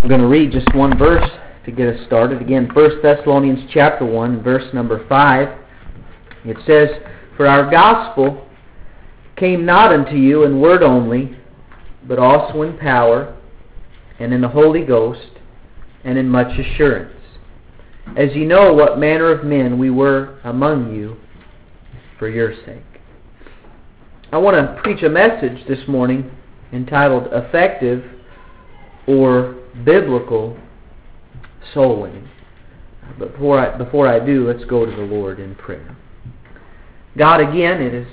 I'm going to read just one verse to get us started. Again, 1 Thessalonians chapter 1, verse number 5. It says, "For our gospel came not unto you in word only, but also in power, and in the Holy Ghost, and in much assurance, as ye know what manner of men we were among you for your sake." I want to preach a message this morning entitled Effective or Biblical Soul Winning. But before I do, let's go to the Lord in prayer. God, again,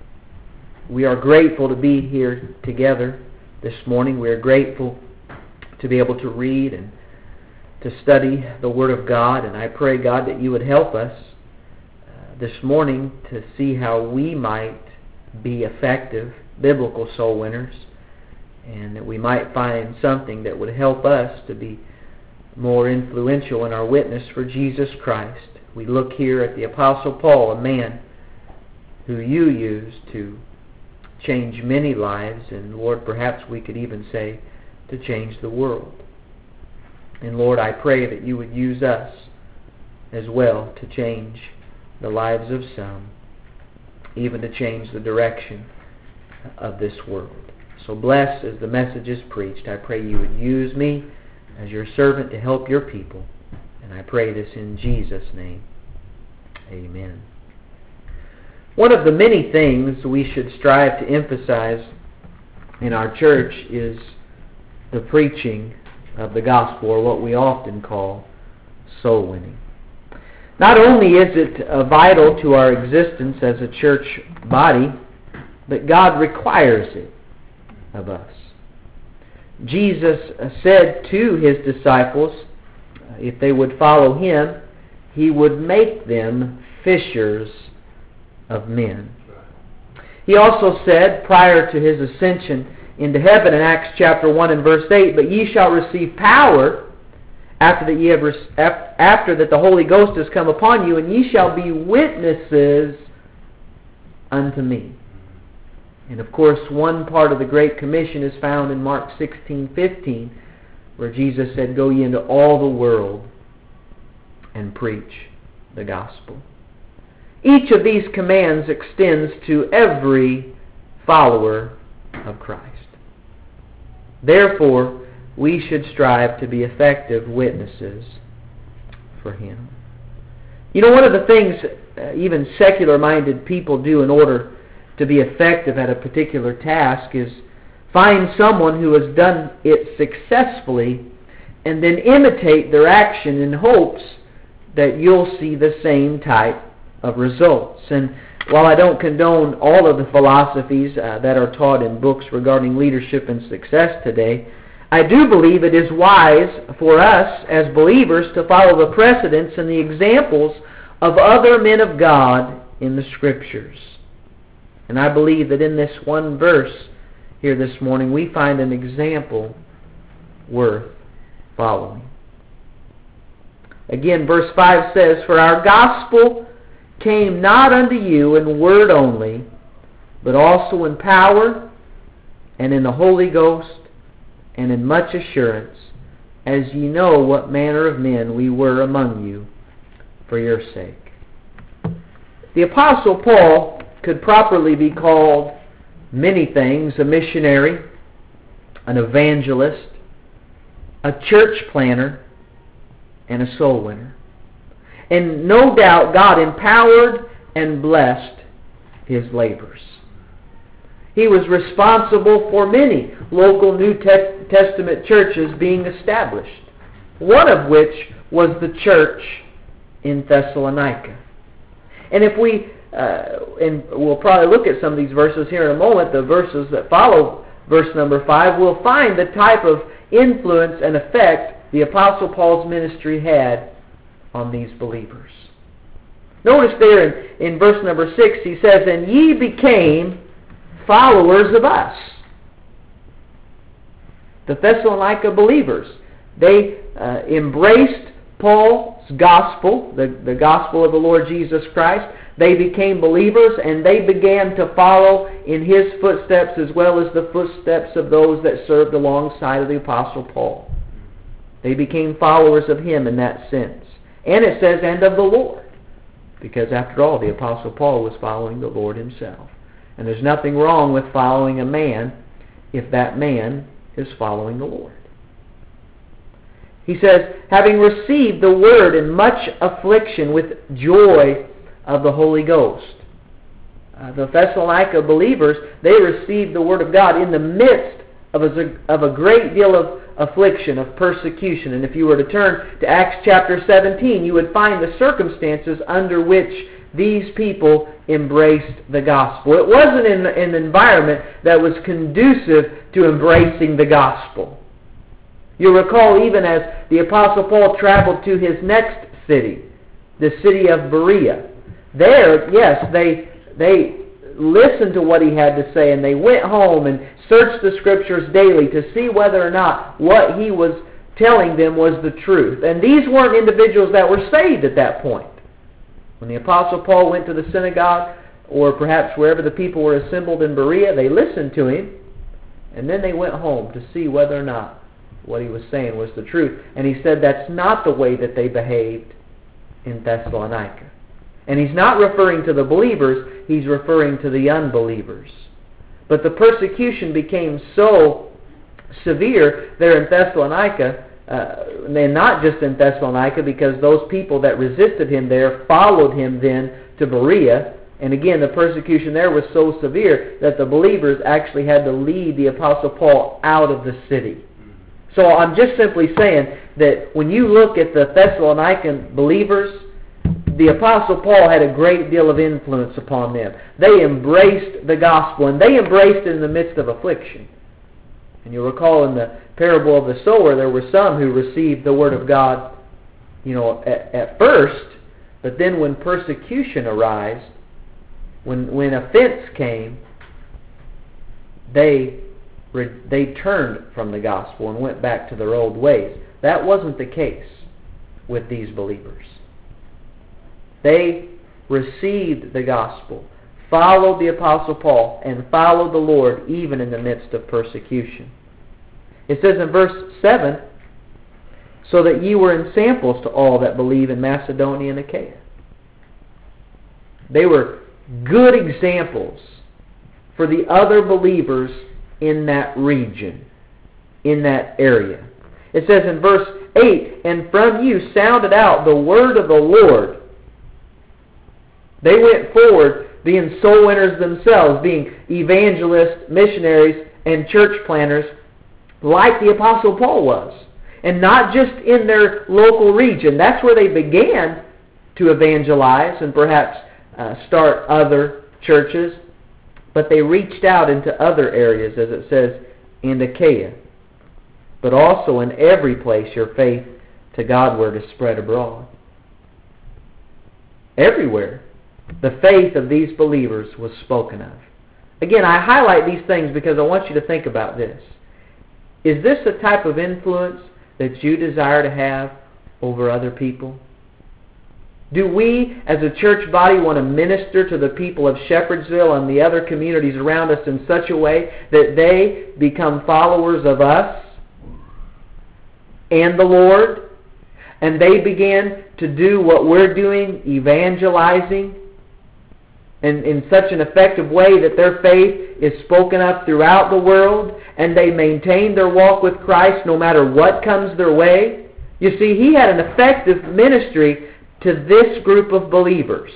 we are grateful to be here together this morning. We are grateful to be able to read and to study the Word of God. And I pray, God, that you would help us this morning to see how we might be effective, biblical soul winners, and that we might find something that would help us to be more influential in our witness for Jesus Christ. We look here at the Apostle Paul, a man who you used to change many lives, and Lord, perhaps we could even say to change the world. And Lord, I pray that you would use us as well to change the lives of some, even to change the direction of this world. So bless as the message is preached. I pray you would use me as your servant to help your people. And I pray this in Jesus' name. Amen. One of the many things we should strive to emphasize in our church is the preaching of the gospel, or what we often call soul winning. Not only is it vital to our existence as a church body, but God requires it of us. Jesus said to his disciples, if they would follow him, he would make them fishers of men. He also said, prior to his ascension into heaven in Acts chapter 1 and verse 8, "But ye shall receive power after that the Holy Ghost has come upon you, and ye shall be witnesses unto me." And of course, one part of the Great Commission is found in Mark 16:15, where Jesus said, "Go ye into all the world and preach the gospel." Each of these commands extends to every follower of Christ. Therefore, we should strive to be effective witnesses for him. You know, one of the things even secular-minded people do in order to be effective at a particular task is find someone who has done it successfully and then imitate their action in hopes that you'll see the same type of results. And while I don't condone all of the philosophies that are taught in books regarding leadership and success today, I do believe it is wise for us as believers to follow the precedents and the examples of other men of God in the Scriptures. And I believe that in this one verse here this morning, we find an example worth following. Again, verse 5 says, "For our gospel came not unto you in word only, but also in power, and in the Holy Ghost, and in much assurance, as ye know what manner of men we were among you for your sake." The Apostle Paul could properly be called many things: a missionary, an evangelist, a church planter, and a soul winner. And no doubt God empowered and blessed his labors. He was responsible for many local New Testament churches being established, one of which was the church in Thessalonica. And if and we'll probably look at some of these verses here in a moment, the verses that follow verse number 5, we'll find the type of influence and effect the Apostle Paul's ministry had on these believers. Notice there in verse number 6, he says, "And ye became followers of us." The Thessalonica believers, they embraced Paul's gospel, the gospel of the Lord Jesus Christ. They became believers, and they began to follow in his footsteps as well as the footsteps of those that served alongside of the Apostle Paul. They became followers of Him in that sense. And it says, and of the Lord. Because after all, the Apostle Paul was following the Lord Himself. And there's nothing wrong with following a man if that man is following the Lord. He says, having received the Word in much affliction with joy of the Holy Ghost. The Thessalonica believers, they received the Word of God in the midst of a great deal of affliction, of persecution. And if you were to turn to Acts chapter 17, you would find the circumstances under which these people embraced the gospel. It wasn't in an environment that was conducive to embracing the gospel. You'll recall even as the Apostle Paul traveled to his next city, the city of Berea. There, yes, they listened to what he had to say, and they went home and searched the Scriptures daily to see whether or not what he was telling them was the truth. And these weren't individuals that were saved at that point. When the Apostle Paul went to the synagogue, or perhaps wherever the people were assembled in Berea, they listened to him, and then they went home to see whether or not what he was saying was the truth. And he said that's not the way that they behaved in Thessalonica. And he's not referring to the believers, he's referring to the unbelievers. But the persecution became so severe there in Thessalonica, and not just in Thessalonica, because those people that resisted him there followed him then to Berea. And again, the persecution there was so severe that the believers actually had to lead the Apostle Paul out of the city. So I'm just simply saying that when you look at the Thessalonican believers, the Apostle Paul had a great deal of influence upon them. They embraced the gospel, and they embraced it in the midst of affliction. And you'll recall in the parable of the sower, there were some who received the Word of God, at first, but then when persecution arose, when offense came, they turned from the gospel and went back to their old ways. That wasn't the case with these believers. They received the gospel, followed the Apostle Paul, and followed the Lord even in the midst of persecution. It says in verse 7, so that ye were ensamples to all that believe in Macedonia and Achaia. They were good examples for the other believers in that region, in that area. It says in verse 8, and from you sounded out the word of the Lord. They went forward being soul winners themselves, being evangelists, missionaries, and church planters like the Apostle Paul was. And not just in their local region. That's where they began to evangelize and perhaps start other churches. But they reached out into other areas, as it says, in Achaia. But also in every place your faith to Godward is spread abroad. Everywhere the faith of these believers was spoken of. Again, I highlight these things because I want you to think about this. Is this a type of influence that you desire to have over other people? Do we, as a church body, want to minister to the people of Shepherdsville and the other communities around us in such a way that they become followers of us and the Lord, and they begin to do what we're doing, evangelizing, and in such an effective way that their faith is spoken of throughout the world, and they maintain their walk with Christ no matter what comes their way? You see, he had an effective ministry to this group of believers.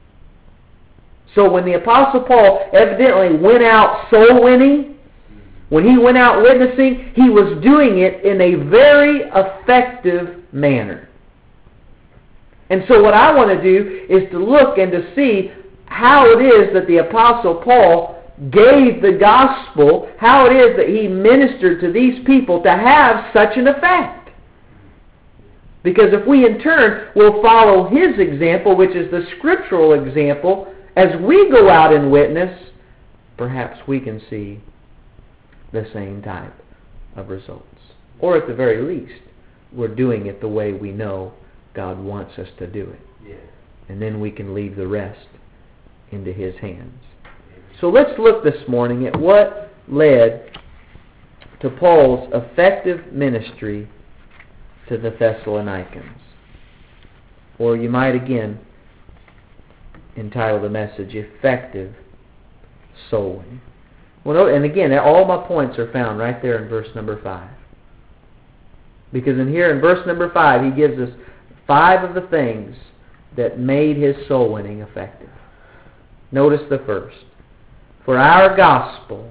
So when the Apostle Paul evidently went out soul winning, when he went out witnessing, he was doing it in a very effective manner. And so what I want to do is to look and to see how it is that the Apostle Paul gave the gospel, how it is that he ministered to these people to have such an effect. Because if we in turn will follow his example, which is the scriptural example, as we go out and witness, perhaps we can see the same type of results. Or at the very least, we're doing it the way we know God wants us to do it. Yeah. And then we can leave the rest into his hands. So let's look this morning at what led to Paul's effective ministry to the Thessalonians. Or you might again entitle the message, Effective Soul Winning. Well, and again, all my points are found right there in verse number 5. Because in here, in verse number 5, he gives us 5 of the things that made his soul winning effective. Notice the first. For our gospel,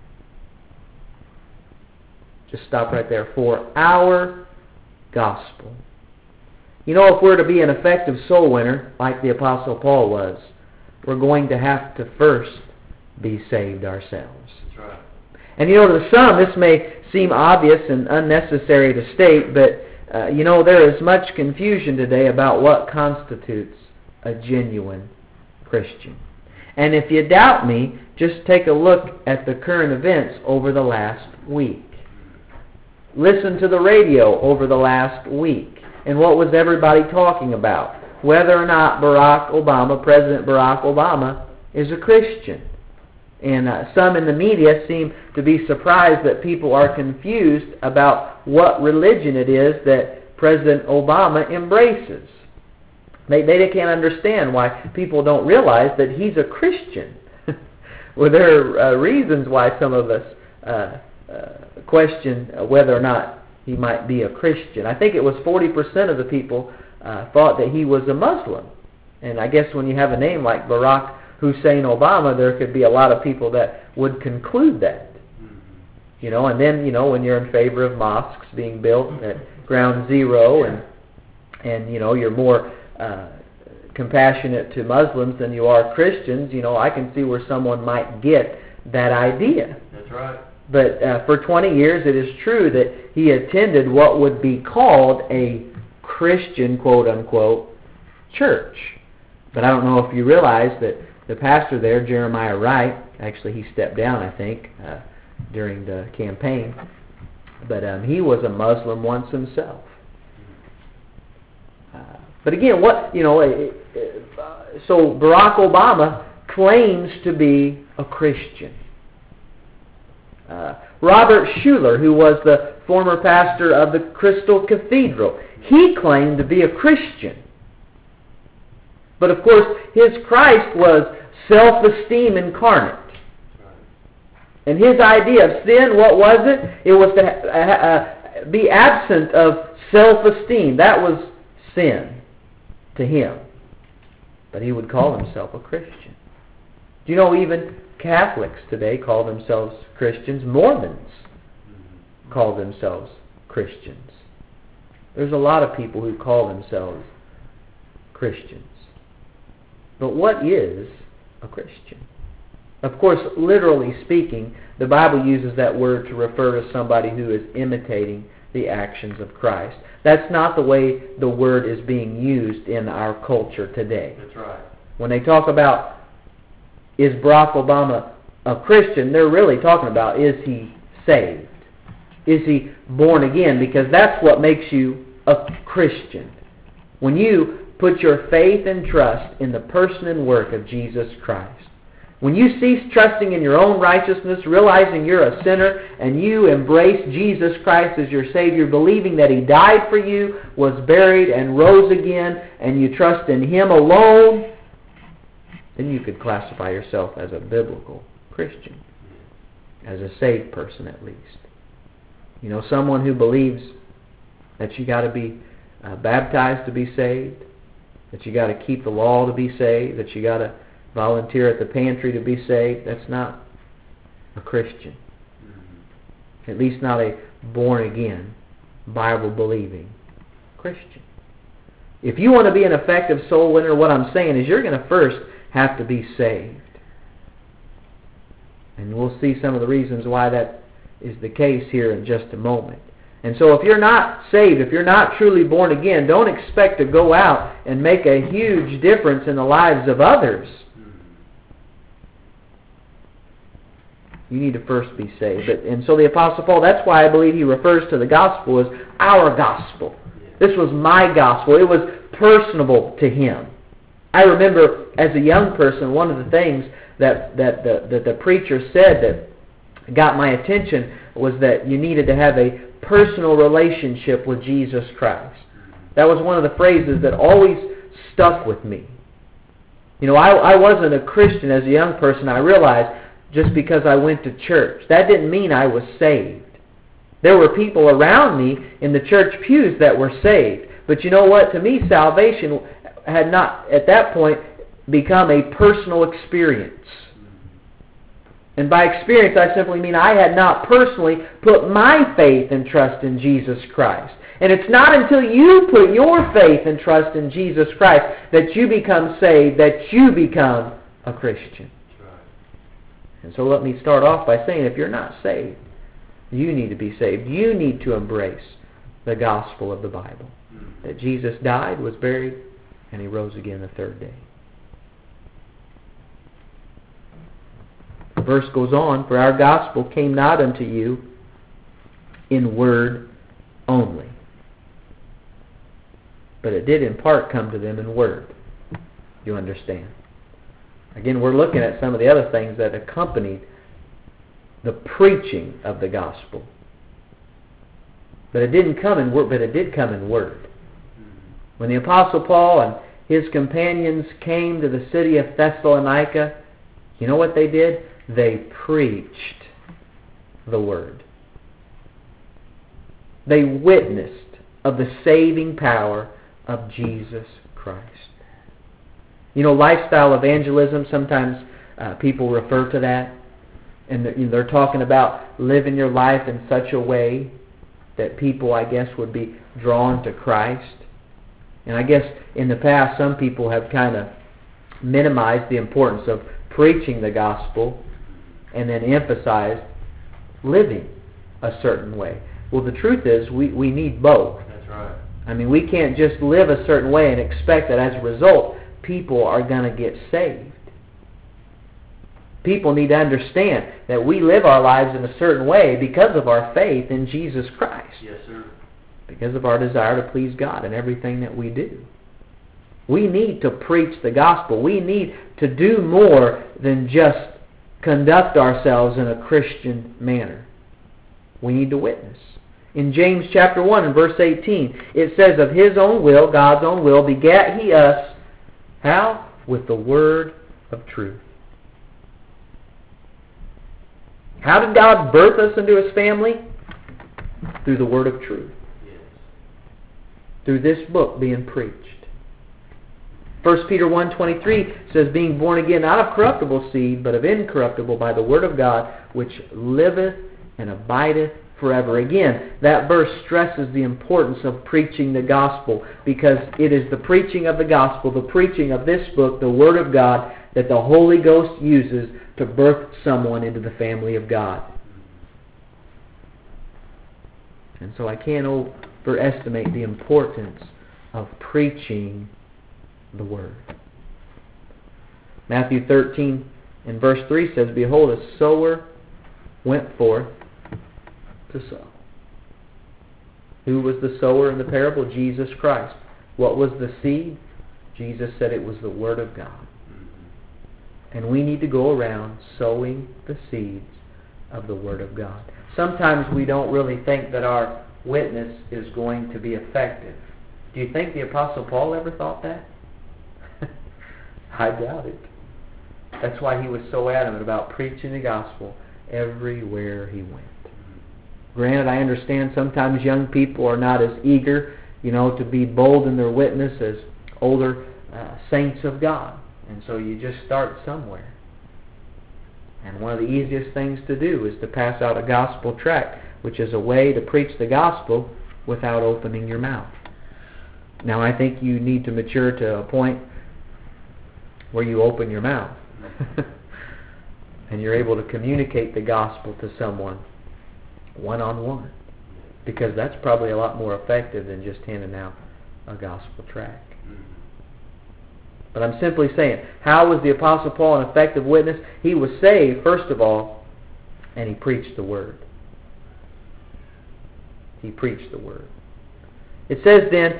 just stop right there, for our gospel. You know, if we're to be an effective soul winner, like the Apostle Paul was, we're going to have to first be saved ourselves. That's right. And you know, to some, this may seem obvious and unnecessary to state, but you know, there is much confusion today about what constitutes a genuine Christian. And if you doubt me, just take a look at the current events over the last week. Listen to the radio over the last week. And what was everybody talking about? Whether or not President Barack Obama, is a Christian. And some in the media seem to be surprised that people are confused about what religion it is that President Obama embraces. They can't understand why people don't realize that he's a Christian. Well, there are reasons why some of us question whether or not he might be a Christian. I think it was 40% of the people thought that he was a Muslim. And I guess when you have a name like Barack Hussein Obama, there could be a lot of people that would conclude that. You know, and then, you know, when you're in favor of mosques being built at ground zero, and you know, you're more compassionate to Muslims than you are Christians, you know, I can see where someone might get that idea. That's right. But for 20 years, it is true that he attended what would be called a Christian, quote-unquote, church. But I don't know if you realize that the pastor there, Jeremiah Wright, actually he stepped down, I think, during the campaign, but he was a Muslim once himself. But again, so Barack Obama claims to be a Christian. Robert Schuller, who was the former pastor of the Crystal Cathedral, he claimed to be a Christian. But of course, his Christ was self-esteem incarnate. And his idea of sin, what was it? It was to be absent of self-esteem. That was sin to him. But he would call himself a Christian. Do you know even Catholics today call themselves Christians? Mormons call themselves Christians. There's a lot of people who call themselves Christians. But what is a Christian? Of course, literally speaking, the Bible uses that word to refer to somebody who is imitating the actions of Christ. That's not the way the word is being used in our culture today. That's right. When they talk about, is Barack Obama a Christian, they're really talking about, is he saved? Is he born again? Because that's what makes you a Christian. When you put your faith and trust in the person and work of Jesus Christ. When you cease trusting in your own righteousness, realizing you're a sinner, and you embrace Jesus Christ as your Savior, believing that He died for you, was buried, and rose again, and you trust in Him alone, then you could classify yourself as a biblical Christian, as a saved person at least. You know, someone who believes that you got to be baptized to be saved, that you got to keep the law to be saved, that you got to volunteer at the pantry to be saved, that's not a Christian. At least not a born-again, Bible-believing Christian. If you want to be an effective soul winner, what I'm saying is you're going to first have to be saved. And we'll see some of the reasons why that is the case here in just a moment. And so if you're not saved, if you're not truly born again, don't expect to go out and make a huge difference in the lives of others. You need to first be saved. And so the Apostle Paul, that's why I believe he refers to the gospel as our gospel. This was my gospel. It was personable to him. I remember as a young person, one of the things that the preacher said that got my attention was that you needed to have a personal relationship with Jesus Christ. That was one of the phrases that always stuck with me. You know, I wasn't a Christian as a young person, I realized, just because I went to church. That didn't mean I was saved. There were people around me in the church pews that were saved. But you know what? To me, salvation had not, at that point, become a personal experience. And by experience, I simply mean I had not personally put my faith and trust in Jesus Christ. And it's not until you put your faith and trust in Jesus Christ that you become saved, that you become a Christian. And so let me start off by saying, if you're not saved, you need to be saved. You need to embrace the gospel of the Bible. That Jesus died, was buried, and He rose again the third day. The verse goes on, for our gospel came not unto you in word only, but it did in part come to them in word. You understand? Again, we're looking at some of the other things that accompanied the preaching of the gospel. But it didn't come in word, but it did come in word. When the Apostle Paul and his companions came to the city of Thessalonica, you know what they did? They preached the word. They witnessed of the saving power of Jesus Christ. You know, lifestyle evangelism, sometimes people refer to that. And they're talking about living your life in such a way that people, I guess, would be drawn to Christ. And I guess in the past, some people have kind of minimized the importance of preaching the gospel and then emphasized living a certain way. Well, the truth is, we need both. That's right. I mean, we can't just live a certain way and expect that as a result, people are going to get saved. People need to understand that we live our lives in a certain way because of our faith in Jesus Christ. Yes, sir. Because of our desire to please God in everything that we do. We need to preach the gospel. We need to do more than just conduct ourselves in a Christian manner. We need to witness. In James chapter 1 and verse 18, it says, of His own will, God's own will, begat He us. How? With the word of truth. How did God birth us into His family? Through the word of truth. Yes. Through this book being preached. 1 Peter 1:23 says, being born again not of corruptible seed, but of incorruptible by the word of God, which liveth and abideth forever. Again, that verse stresses the importance of preaching the gospel, because it is the preaching of the gospel, the preaching of this book, the word of God, that the Holy Ghost uses to birth someone into the family of God. And so I can't overestimate the importance of preaching the word. Matthew 13 and verse 3 says, behold, a sower went forth to sow. Who was the sower in the parable? Jesus Christ. What was the seed? Jesus said it was the word of God. And we need to go around sowing the seeds of the word of God. Sometimes we don't really think that our witness is going to be effective. Do you think the Apostle Paul ever thought that? I doubt it. That's why he was so adamant about preaching the gospel everywhere he went. Granted, I understand sometimes young people are not as eager, to be bold in their witness as older saints of God. And so you just start somewhere. And one of the easiest things to do is to pass out a gospel tract, which is a way to preach the gospel without opening your mouth. Now, I think you need to mature to a point where you open your mouth and you're able to communicate the gospel to someone one-on-one, because that's probably a lot more effective than just handing out a gospel tract. But I'm simply saying, how was the Apostle Paul an effective witness? He was saved, first of all, and he preached the word. He preached the word. It says then,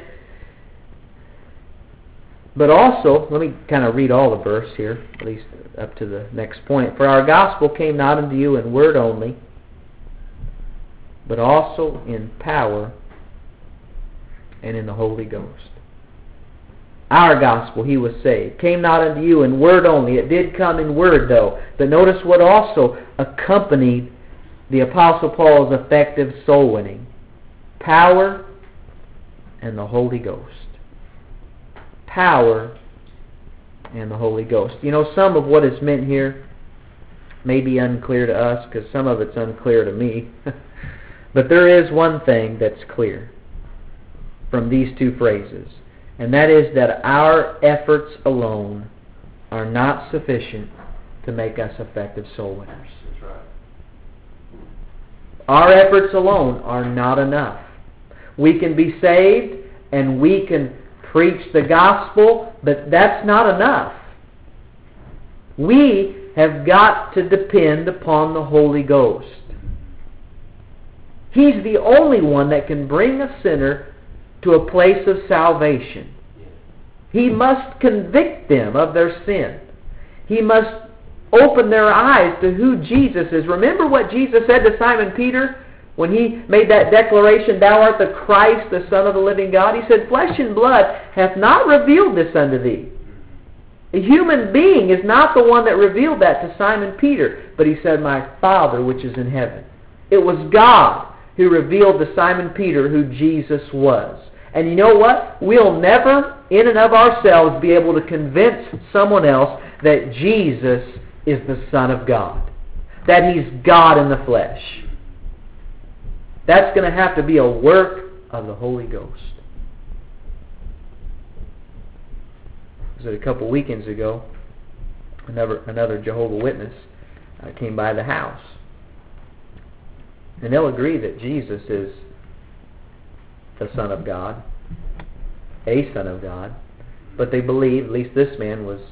but also, let me kind of read all the verse here, at least up to the next point. For our gospel came not unto you in word only, but also in power and in the Holy Ghost. Our gospel, he was saved, came not unto you in word only. It did come in word, though. But notice what also accompanied the Apostle Paul's effective soul winning. Power and the Holy Ghost. Power and the Holy Ghost. You know, some of what is meant here may be unclear to us, because some of it's unclear to me. But there is one thing that's clear from these two phrases, and that is that our efforts alone are not sufficient to make us effective soul winners. That's right. Our efforts alone are not enough. We can be saved and we can preach the gospel, but that's not enough. We have got to depend upon the Holy Ghost. He's the only one that can bring a sinner to a place of salvation. He must convict them of their sin. He must open their eyes to who Jesus is. Remember what Jesus said to Simon Peter when he made that declaration, "Thou art the Christ, the Son of the living God." He said, "Flesh and blood hath not revealed this unto thee." A human being is not the one that revealed that to Simon Peter, but he said, "My Father which is in heaven." It was God who revealed to Simon Peter who Jesus was. And you know what? We'll never, in and of ourselves, be able to convince someone else that Jesus is the Son of God, that He's God in the flesh. That's going to have to be a work of the Holy Ghost. Was it a couple weekends ago? Another Jehovah's Witness came by the house. And they'll agree that Jesus is the Son of God, a Son of God. But they believe, at least this man was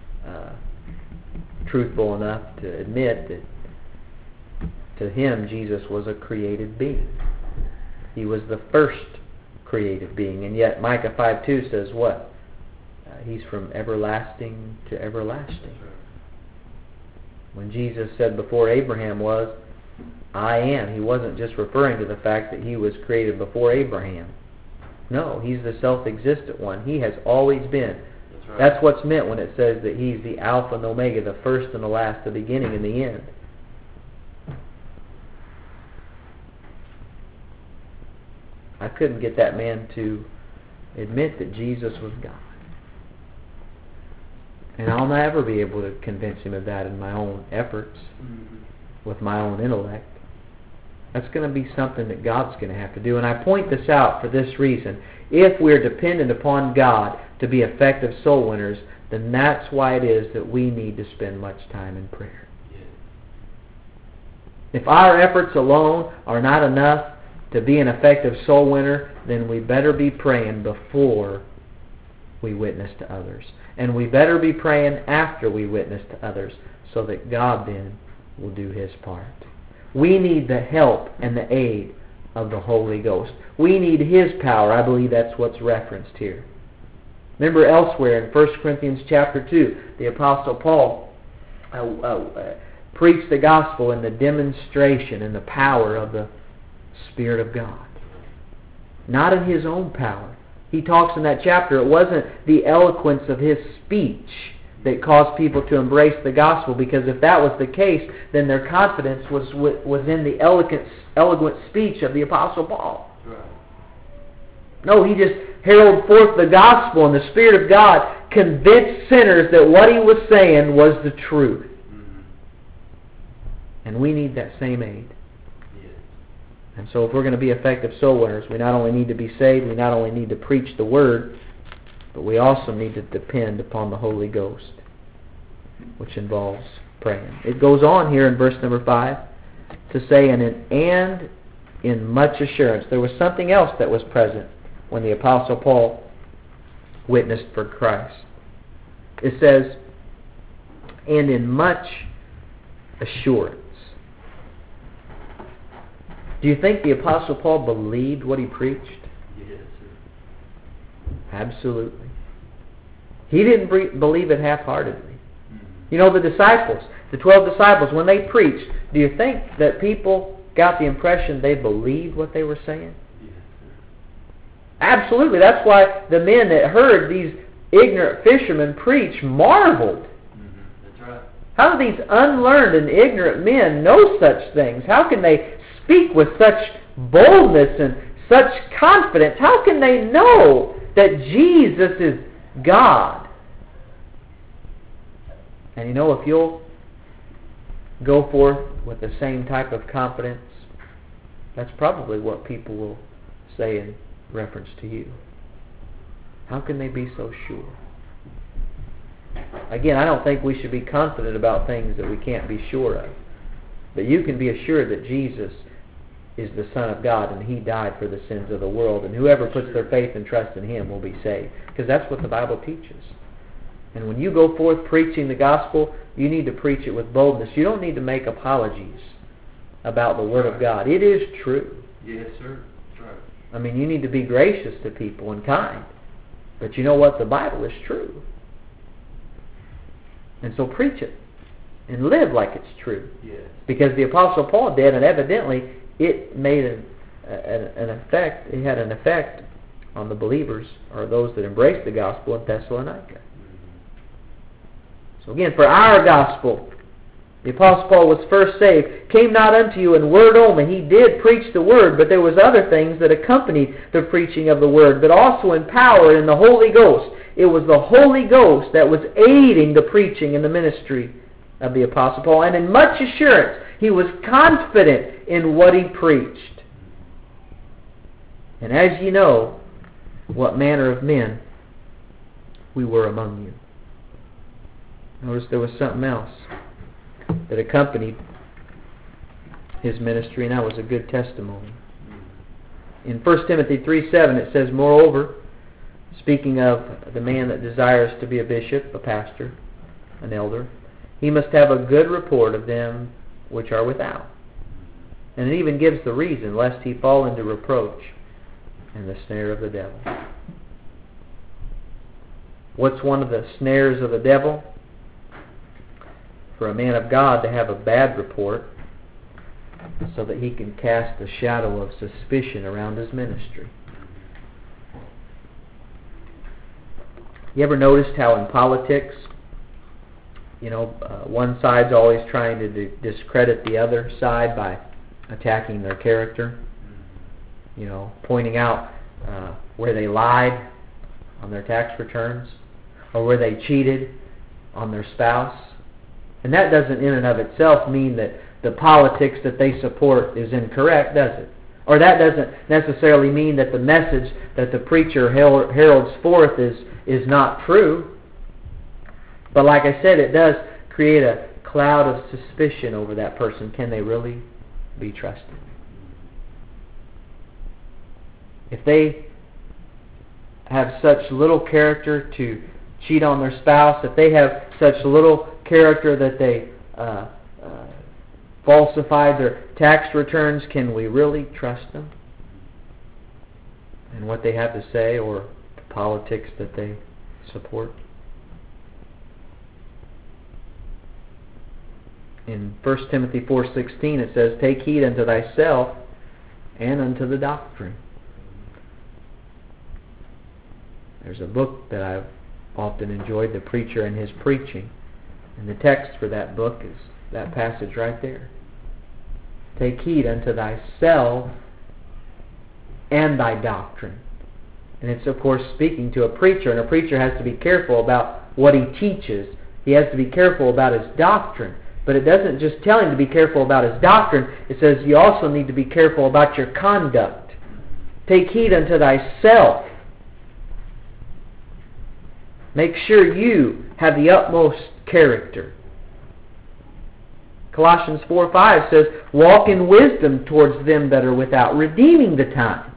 truthful enough to admit that to him Jesus was a created being. He was the first created being. And yet Micah 5:2 says what? He's from everlasting to everlasting. When Jesus said before Abraham was, I am, he wasn't just referring to the fact that he was created before Abraham. No, he's the self-existent one. He has always been. That's right. That's what's meant when it says that he's the Alpha and Omega, the first and the last, the beginning and the end. I couldn't get that man to admit that Jesus was God. And I'll never be able to convince him of that in my own efforts, with my own intellect. That's going to be something that God's going to have to do. And I point this out for this reason. If we're dependent upon God to be effective soul winners, then that's why it is that we need to spend much time in prayer. If our efforts alone are not enough to be an effective soul winner, then we better be praying before we witness to others. And we better be praying after we witness to others, so that God then will do His part. We need the help and the aid of the Holy Ghost. We need His power. I believe that's what's referenced here. Remember elsewhere in 1 Corinthians chapter 2, the Apostle Paul preached the gospel in the demonstration and the power of the Spirit of God. Not in his own power. He talks in that chapter, it wasn't the eloquence of his speech that caused people to embrace the gospel, because if that was the case, then their confidence was in the eloquent speech of the Apostle Paul. Right. No, he just heralded forth the gospel, and the Spirit of God convinced sinners that what he was saying was the truth. Mm-hmm. And we need that same aid. And so if we're going to be effective soul winners, we not only need to be saved, we not only need to preach the Word, but we also need to depend upon the Holy Ghost, which involves praying. It goes on here in verse number 5 to say, and in much assurance. There was something else that was present when the Apostle Paul witnessed for Christ. It says, and in much assurance. Do you think the Apostle Paul believed what he preached? Yes, sir. Absolutely. He didn't believe it half-heartedly. Mm-hmm. You know, the disciples, the 12 disciples, when they preached, do you think that people got the impression they believed what they were saying? Yes, sir. Absolutely. That's why the men that heard these ignorant fishermen preach marveled. That's right. How do these unlearned and ignorant men know such things? How can they speak with such boldness and such confidence? How can they know that Jesus is God? And you know, if you'll go forth with the same type of confidence, that's probably what people will say in reference to you. How can they be so sure? Again, I don't think we should be confident about things that we can't be sure of. But you can be assured that Jesus is the Son of God and He died for the sins of the world, and whoever puts their faith and trust in Him will be saved. Because that's what the Bible teaches. And when you go forth preaching the gospel, you need to preach it with boldness. You don't need to make apologies about the Word of God. It is true. Yes, sir. That's right. I mean, you need to be gracious to people and kind. But you know what? The Bible is true. And so preach it. And live like it's true. Yes. Because the Apostle Paul did, and evidently it made an effect. It had an effect on the believers, or those that embraced the gospel in Thessalonica. So again, for our gospel, the Apostle Paul was first saved, came not unto you in word only. He did preach the word, but there was other things that accompanied the preaching of the word, but also in power in the Holy Ghost. It was the Holy Ghost that was aiding the preaching and the ministry of the Apostle Paul. And in much assurance, he was confident in what he preached. And as ye know, what manner of men we were among you. Notice there was something else that accompanied his ministry, and that was a good testimony. In 1 Timothy 3:7 it says, moreover, speaking of the man that desires to be a bishop, a pastor, an elder, he must have a good report of them which are without. And it even gives the reason, lest he fall into reproach and the snare of the devil. What's one of the snares of the devil? For a man of God to have a bad report so that he can cast a shadow of suspicion around his ministry. You ever noticed how in politics, one side's always trying to discredit the other side by attacking their character? Pointing out where they lied on their tax returns, or where they cheated on their spouse. And that doesn't in and of itself mean that the politics that they support is incorrect, does it? Or that doesn't necessarily mean that the message that the preacher heralds forth is not true. But like I said, it does create a cloud of suspicion over that person. Can they really be trusted? If they have such little character to cheat on their spouse, if they have such little character that they falsified their tax returns, can we really trust them and what they have to say, or the politics that they support? In 1 Timothy 4:16 it says, take heed unto thyself and unto the doctrine. There's a book that I've often enjoyed, The Preacher and His Preaching. And the text for that book is that passage right there. Take heed unto thyself and thy doctrine. And it's, of course, speaking to a preacher, and a preacher has to be careful about what he teaches. He has to be careful about his doctrine. But it doesn't just tell him to be careful about his doctrine. It says you also need to be careful about your conduct. Take heed unto thyself. Make sure you have the utmost character. Colossians 4:5 says, walk in wisdom towards them that are without, redeeming the time.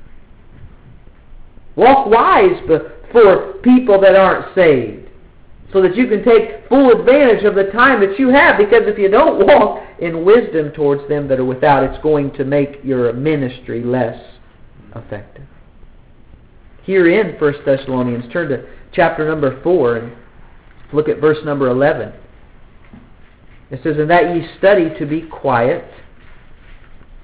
Walk wise before people that aren't saved, so that you can take full advantage of the time that you have. Because if you don't walk in wisdom towards them that are without, it's going to make your ministry less effective. Here in 1 Thessalonians, turn to chapter number 4 and look at verse number 11. It says, and that ye study to be quiet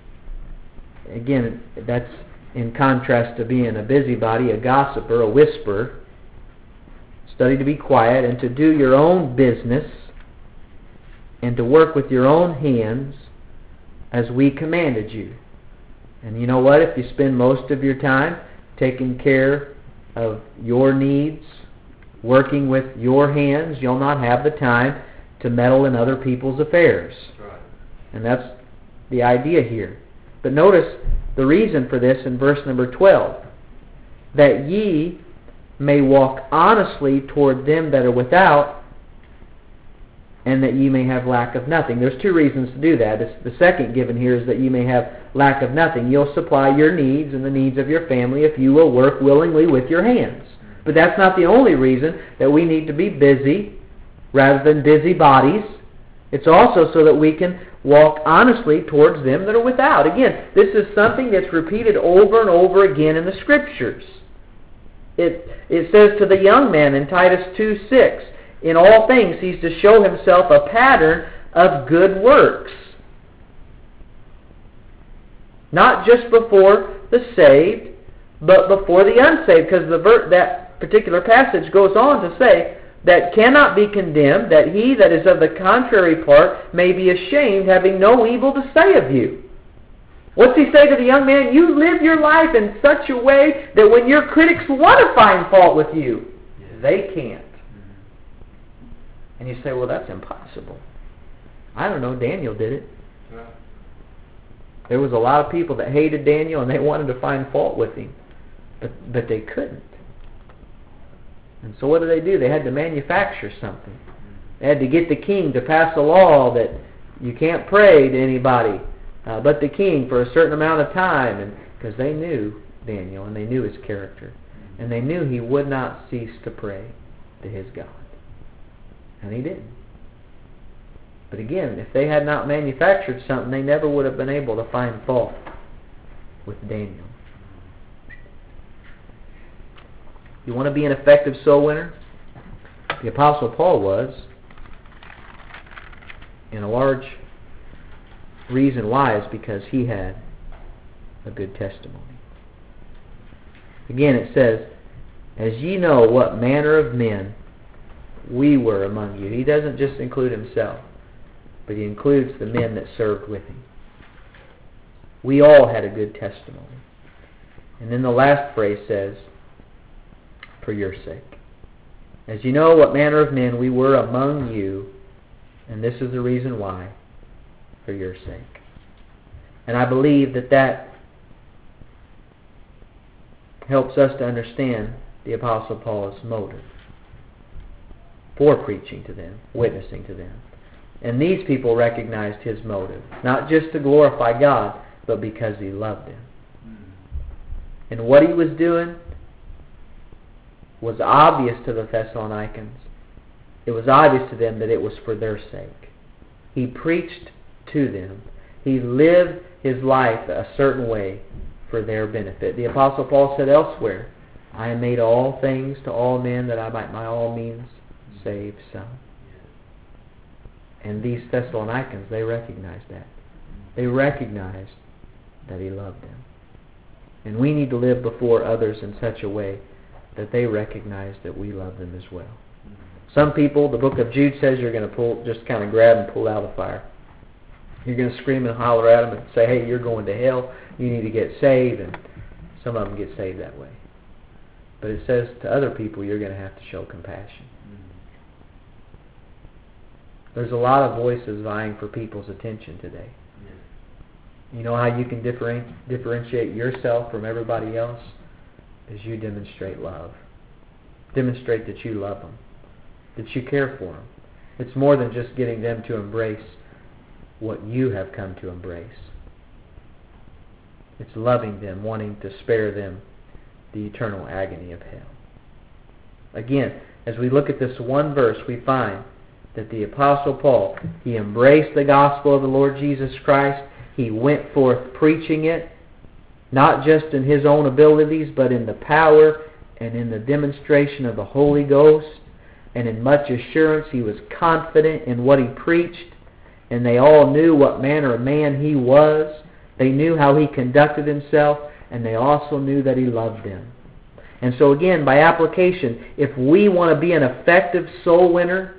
again, that's in contrast to being a busybody, a gossiper, a whisperer. Study to be quiet and to do your own business and to work with your own hands as we commanded you. And you know what? If you spend most of your time taking care of your needs, working with your hands, you'll not have the time to meddle in other people's affairs. That's right. And that's the idea here. But notice the reason for this in verse number 12. That ye may walk honestly toward them that are without, and that ye may have lack of nothing. There's two reasons to do that. The second given here is that you may have lack of nothing. You'll supply your needs and the needs of your family if you will work willingly with your hands. But that's not the only reason that we need to be busy rather than busybodies. It's also so that we can walk honestly towards them that are without. Again, this is something that's repeated over and over again in the Scriptures. It says to the young man in Titus 2:6, in all things he's to show himself a pattern of good works. Not just before the saved, but before the unsaved. Because that particular passage goes on to say that cannot be condemned, that he that is of the contrary part may be ashamed, having no evil to say of you. What's he say to the young man? You live your life in such a way that when your critics want to find fault with you, they can't. And you say, well, that's impossible. I don't know, Daniel did it. Right. There was a lot of people that hated Daniel and they wanted to find fault with him. But they couldn't. And so what do? They had to manufacture something. They had to get the king to pass a law that you can't pray to anybody but the king for a certain amount of time. And because they knew Daniel and they knew his character. And they knew he would not cease to pray to his God. And he didn't. But again, if they had not manufactured something, they never would have been able to find fault with Daniel. You want to be an effective soul winner? The Apostle Paul was. And a large reason why is because he had a good testimony. Again, it says, as ye know what manner of men we were among you. He doesn't just include himself, but he includes the men that served with him. We all had a good testimony. And then the last phrase says, for your sake. As you know what manner of men we were among you, and this is the reason why, for your sake. And I believe that helps us to understand the Apostle Paul's motive for preaching to them, witnessing to them. And these people recognized his motive, not just to glorify God, but because he loved them. And what he was doing was obvious to the Thessalonians. It was obvious to them that it was for their sake. He preached to them. He lived his life a certain way for their benefit. The Apostle Paul said elsewhere, I am made all things to all men that I might by all means save some. And these Thessalonians, they recognized that. They recognized that he loved them. And we need to live before others in such a way that they recognize that we love them as well. Some people, the book of Jude says, you're going to just kind of grab and pull out of the fire. You're going to scream and holler at them and say, hey, you're going to hell. You need to get saved. And some of them get saved that way. But it says to other people, you're going to have to show compassion. There's a lot of voices vying for people's attention today. You know how you can differentiate yourself from everybody else? Is you demonstrate love. Demonstrate that you love them. That you care for them. It's more than just getting them to embrace what you have come to embrace. It's loving them, wanting to spare them the eternal agony of hell. Again, as we look at this one verse, we find that the Apostle Paul, he embraced the gospel of the Lord Jesus Christ. He went forth preaching it, not just in his own abilities, but in the power and in the demonstration of the Holy Ghost. And in much assurance, he was confident in what he preached. And they all knew what manner of man he was. They knew how He conducted Himself, and they also knew that He loved them. And so again, by application, if we want to be an effective soul winner,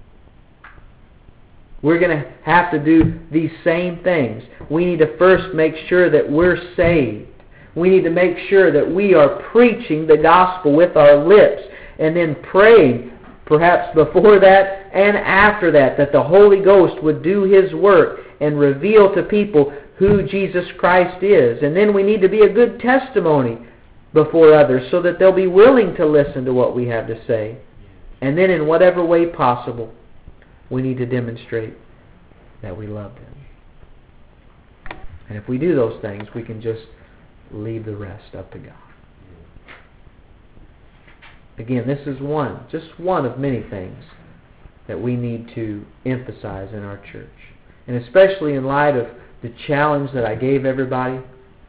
we're going to have to do these same things. We need to first make sure that we're saved. We need to make sure that we are preaching the gospel with our lips, and then praying, perhaps before that and after that, that the Holy Ghost would do His work and reveal to people who Jesus Christ is. And then we need to be a good testimony before others so that they'll be willing to listen to what we have to say. And then in whatever way possible, we need to demonstrate that we love them. And if we do those things, we can just leave the rest up to God. Again, this is just one of many things that we need to emphasize in our church. And especially in light of the challenge that I gave everybody,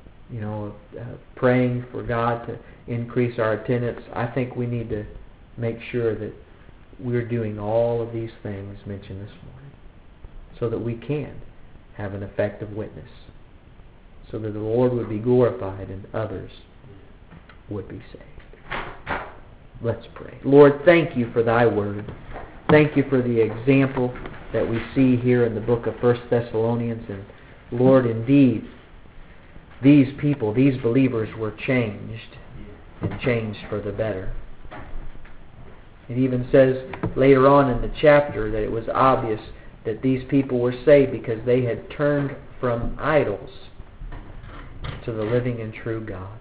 praying for God to increase our attendance, I think we need to make sure that we're doing all of these things mentioned this morning so that we can have an effective witness, so that the Lord would be glorified and others would be saved. Let's pray. Lord, thank You for Thy Word. Thank You for the example that we see here in the book of 1 Thessalonians. And Lord, indeed, these people, these believers were changed, and changed for the better. It even says later on in the chapter that it was obvious that these people were saved because they had turned from idols to the living and true God.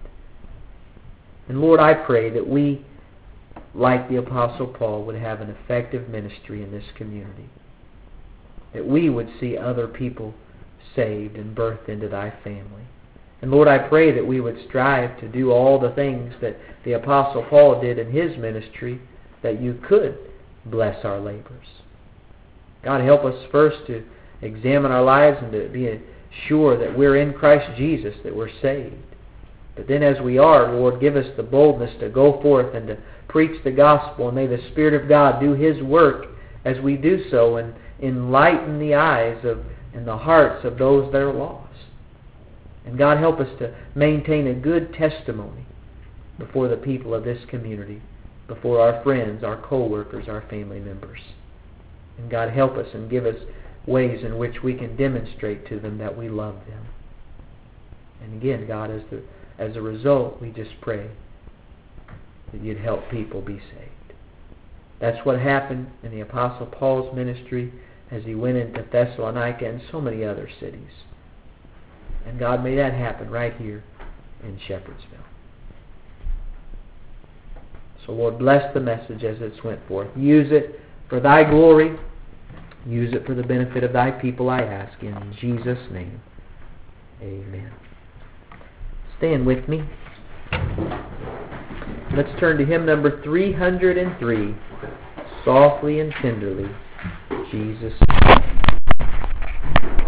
And Lord, I pray that we, like the Apostle Paul, would have an effective ministry in this community. That we would see other people saved and birthed into Thy family. And Lord, I pray that we would strive to do all the things that the Apostle Paul did in his ministry, that You could bless our labors. God, help us first to examine our lives and to be sure that we're in Christ Jesus, that we're saved. But then as we are, Lord, give us the boldness to go forth and to preach the gospel, and may the Spirit of God do His work as we do so and enlighten the eyes and the hearts of those that are lost. And God, help us to maintain a good testimony before the people of this community, before our friends, our co-workers, our family members. And God, help us and give us ways in which we can demonstrate to them that we love them. And again, God, as a result, we just pray that You'd help people be saved. That's what happened in the Apostle Paul's ministry as he went into Thessalonica and so many other cities. And God, may that happen right here in Shepherdsville. So Lord, bless the message as it's went forth. Use it for Thy glory. Use it for the benefit of Thy people, I ask in Jesus' name. Amen. Stand with me. Let's turn to hymn number 303, Softly and Tenderly, Jesus.